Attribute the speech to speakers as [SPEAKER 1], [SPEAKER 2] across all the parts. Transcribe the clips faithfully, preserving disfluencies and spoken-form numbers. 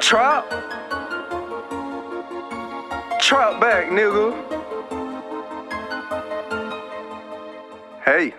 [SPEAKER 1] Trap. Trap back, nigga. Hey.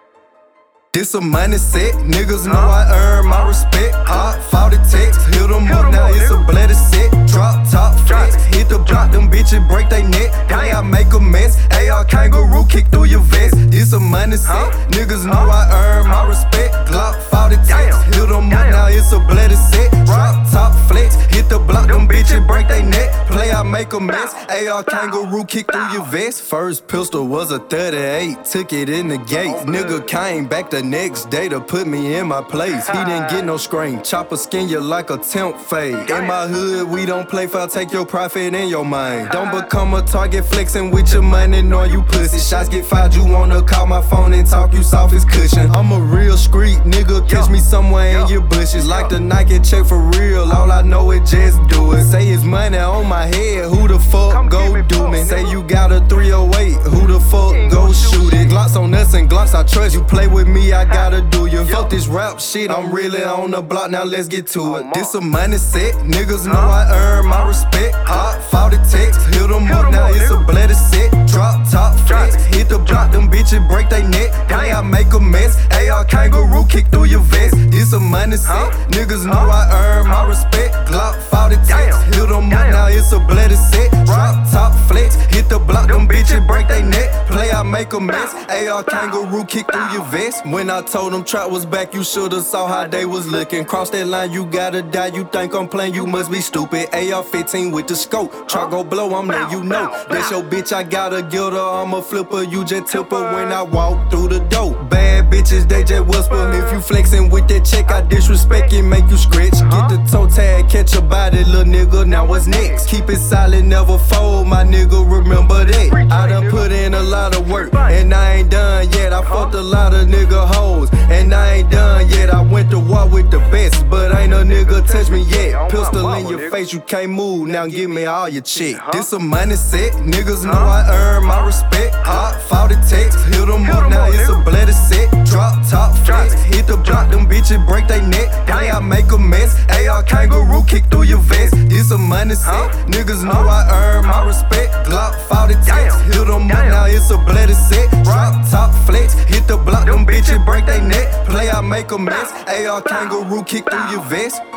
[SPEAKER 2] This a money set, niggas know I earn my respect. Hot, forty text, hit them up, now it's a bloody set. Drop top flex, hit the block, them bitches break they neck. Play, I make a mess, A R kangaroo kick through your vest. This a money set, niggas know I earn my respect. Glock, forty text, hit them up, now it's a bloody set. Drop top flex, hit the block, them bitches break they neck. Play, I make a mess, A R kangaroo kick through your vest. First pistol was a thirty-eight, took it in the gate. Nigga came back the next day to put me in my place. He didn't get no screen, chopper skin you like a temp fade. In my hood, we don't play foul, take your profit and your mind. Don't become a target flexing with your money, nor you pussy. Shots get fired, you wanna call my phone and talk, you soft as cushion. I'm a real street nigga, catch me somewhere in your bushes. Like the Nike check for real, all I know is just do it. Say it's money on my head, who the fuck go do me? Say you got a three oh eight, who the fuck go shoot it? Glocks on us and Glocks I trust, you play with me, I gotta do you. Fuck this rap shit, I'm really on the block, now let's get to it. This a money set, niggas know I earn my respect. Hot, forty text, hit them up, now it's a bloody set. Drop top flex, hit the block, them bitches break they neck. Play, I make a mess, A R kangaroo kick through your vest. This a money set, niggas know I earn my respect. Glock, forty text, hit them up, now it's a bloody set. Drop top flex, hit the block, them bitches break they neck. Play, I make a mess, A R kangaroo kick through your vest. When I told them trap was back, you shoulda saw how they was looking. Cross that line, you gotta die, you think I'm playing, you must be stupid. A R fifteen with the scope, trap go blow, I'm there, you know. That's your bitch, I gotta get her, I'm a flipper, you just tip her when I walk through the door. Bad bitches, they just whisper. If you flexing with that check, I disrespect it, make you scratch. Get the toe tag, catch a body, little nigga, now what's next? Keep it solid, never fold, my nigga, remember that. I done put in a lot of work, and I ain't done yet. I fucked a lot of nigga hoes, and I ain't done yet. I went to war with the best, but ain't a nigga touch me yet. Pistol in your face, you can't move, now give me all your check. This a money set, niggas know I earn my respect. Hot, forty text, hit them up, now it's a bloody set. Drop top flex, hit the block, them bitches break they neck. Play, I make a mess, A R kangaroo kick through your vest. This a money set, niggas know I earn my respect. Glock, forty text, hit them up, now it's a bloody set. Drop top flex, hit the block, them bitches break they neck. Play, I make a mess, A R kangaroo kick through your vest.